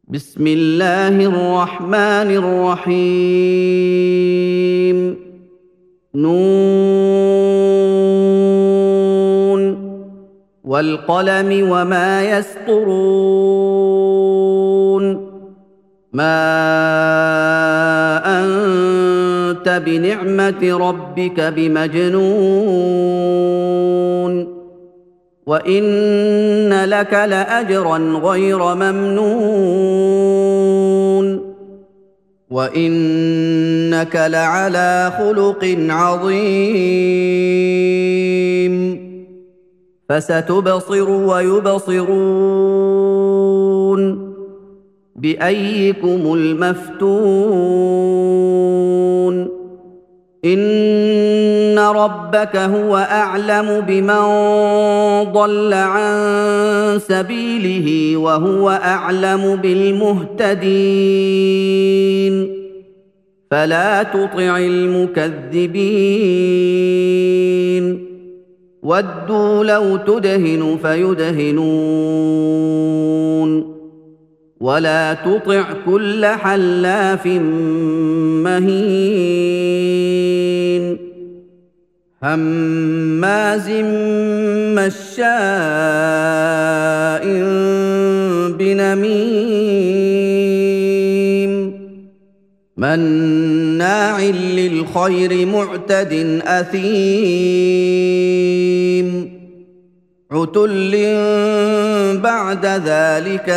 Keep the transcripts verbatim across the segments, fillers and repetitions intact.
بسم الله الرحمن الرحيم نون والقلم وما يسطرون ما أنت بنعمة ربك بمجنون وإن لك لأجرا غير ممنون وإنك لعلى خلق عظيم فستبصر ويبصرون بأيكم المفتون إن ربك هو أعلم بمن ضل عن سبيله وهو أعلم بالمهتدين فلا تطع المكذبين ودوا لو تدهن فيدهنون ولا تطع كل حلاف مهين هماز مشاء بنميم مناع للخير معتد أثيم عتل بعد ذلك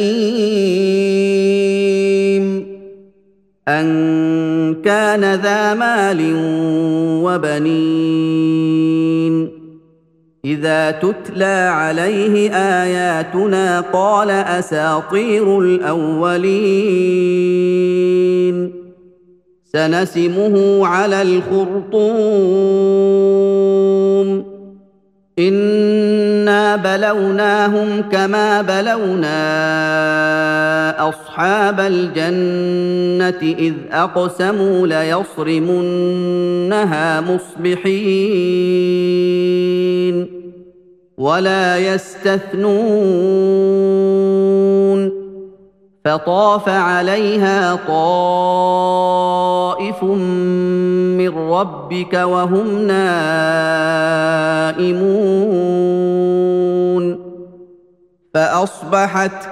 زنيم أن كان ذا مال وبنين إذا تتلى عليه آياتنا قال أساطير الأولين سنسمه على الخرطوم إنا بلوناهم كما بلونا أصحاب الجنة إذ أقسموا ليصرمنها مصبحين ولا يستثنون فطاف عليها طائف من ربك وهم نائمون فأصبحت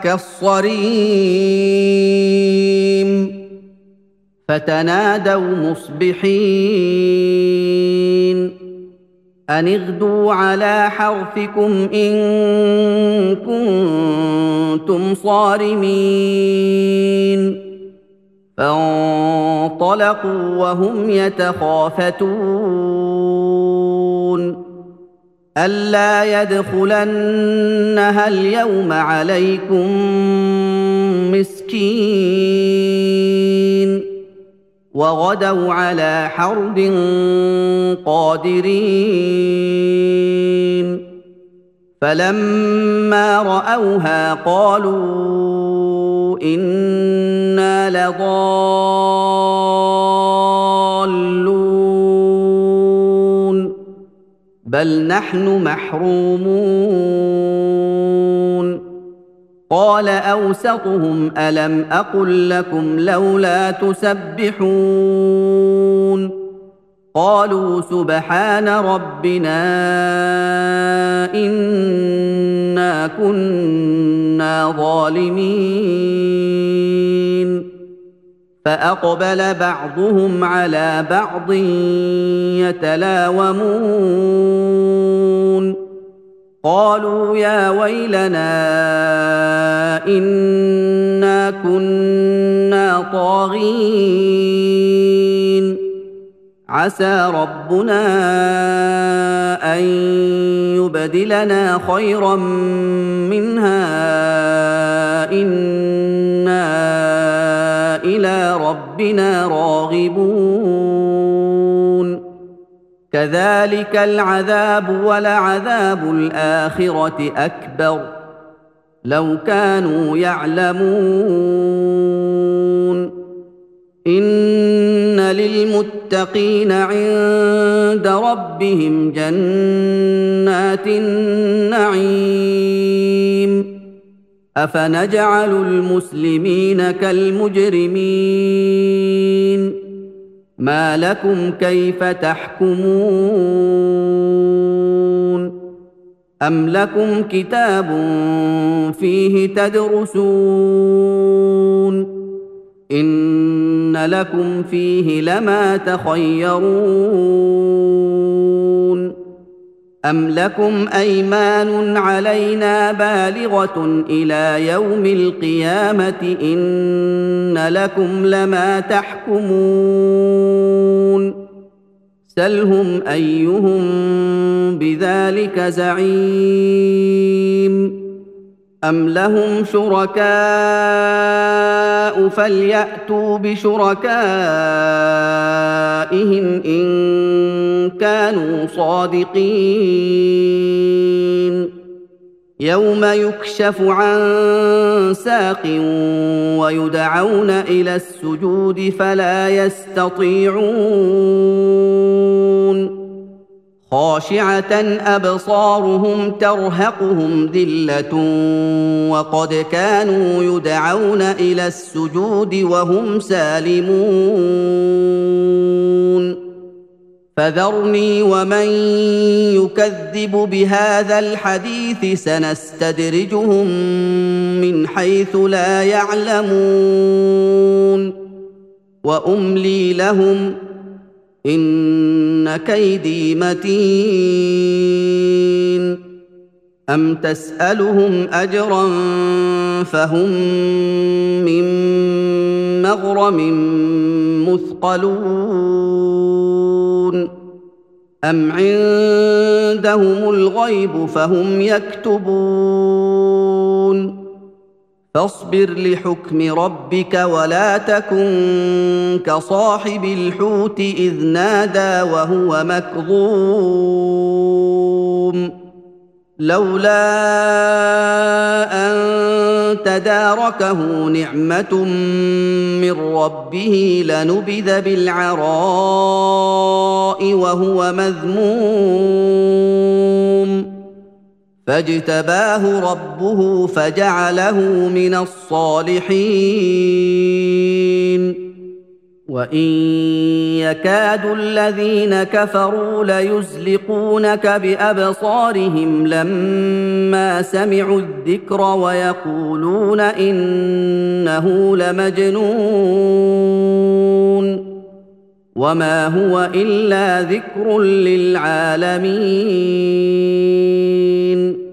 كالصريم فتنادوا مصبحين أن اغدوا على حرثكم إن كنتم صارمين فانطلقوا وهم يتخافتون ألا يدخلنها اليوم عليكم مسكين وغدوا على حرد قادرين فلما رأوها قالوا إنا لضالون بل نحن محرومون قال أوسطهم ألم أقل لكم لولا تسبحون قالوا سبحان ربنا إنا كنا ظالمين فأقبل بعضهم على بعض يتلاومون قالوا يا ويلنا إنا كنا طاغين عسى ربنا أن يبدلنا خيرا منها إنا إلى ربنا راغبون كذلك العذاب ولعذاب الآخرة أكبر لو كانوا يعلمون إن للمتقين عند ربهم جنات النعيم افنجعل المسلمين كالمجرمين ما لكم كيف تحكمون ام لكم كتاب فيه تدرسون ان لكم فيه لما تخيرون أم لكم أيمان علينا بالغة إلى يوم القيامة إن لكم لما تحكمون سلهم أيهم بذلك زعيم أم لهم شركاء فليأتوا بشركائهم إن كانوا صادقين يوم يكشف عن ساق ويدعون إلى السجود فلا يستطيعون خاشعة أبصارهم ترهقهم ذلة وقد كانوا يدعون إلى السجود وهم سالمون فذرني ومن يكذب بهذا الحديث سنستدرجهم من حيث لا يعلمون وأملي لهم إن كيدي متين أم تسألهم أجرا فهم من مغرم مثقلون أم عندهم الغيب فهم يكتبون فاصبر لحكم ربك ولا تكن كصاحب الحوت إذ نادى وهو مكظوم لولا أن تداركه نعمة من ربه لنبذ بالعراء وهو مذموم فاجتباه ربه فجعله من الصالحين وإن يكاد الذين كفروا ليزلقونك بأبصارهم لما سمعوا الذكر ويقولون إنه لمجنون وما هو إلا ذكر للعالمين